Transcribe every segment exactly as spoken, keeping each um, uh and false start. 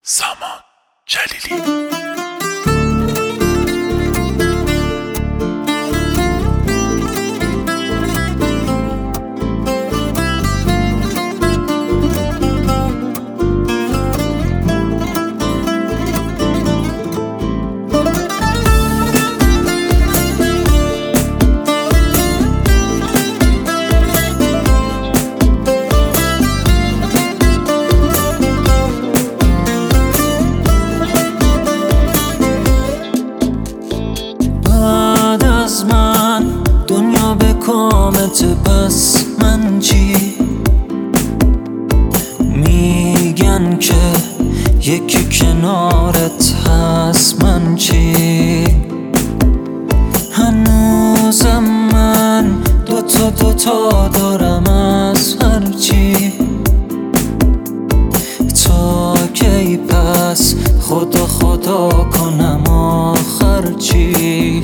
سامان جلیلی. من دنیا به کامت، پس من چی؟ میگن که یکی کنارت هست، من چی؟ هنوزم من دوتا دوتا دارم از هر چی. تا کی پس خدا خدا کنم آخر چی؟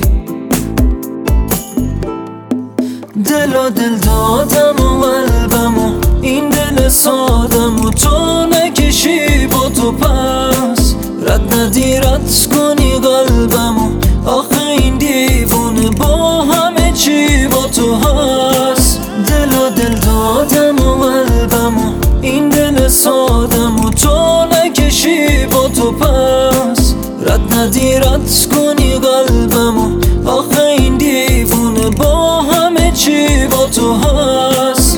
دل و دل دادم و قلبم و این دل سادم و تو نکشی با تو، پس رد ندی رد کنی قلبم و آخه این دیوونه با همه چی با تو هست. دل و دل دادم و قلبم و این دل سادم و تو نکشی با تو، پس رد ندی رد کنی قلبم و آخه این دیوونه با همه چی با تو هست.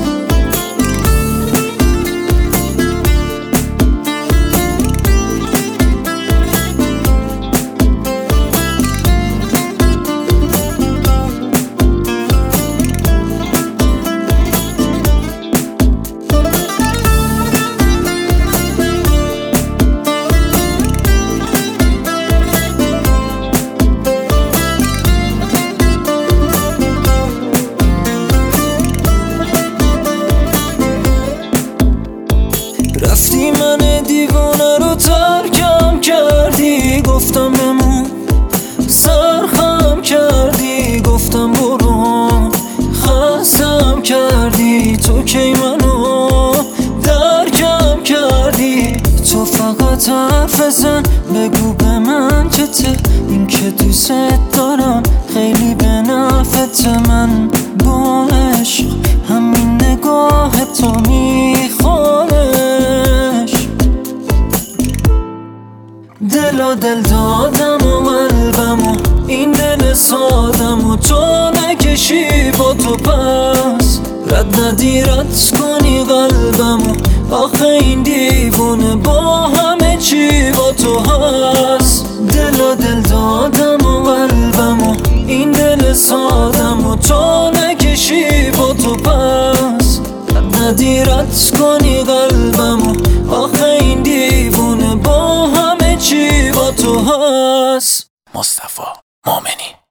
رفتی من دیوانه رو ترکم کردی، گفتم بمون، سرخم کردی، گفتم برو، خستم کردی، تو کی منو درکم کردی. تو فقط حرف بزن، بگو به من چته، این که دوست دارم خیلی به نفعت. من با عشق همین نگاه تو میخوانش. دل و دل دادم و قلبم و این دل سادم و تو نکشی با تو، پس رد ندی رد کنی قلبم و آخه این دیوونه با همه چی با تو هست. دل و دل دادم و قلبم و این دل سادم و تو نکشی با تو، پس رد ندی رد کنی قلبم و آخه این دیوونه با همه چی با تو هست. مصطفی مومنی.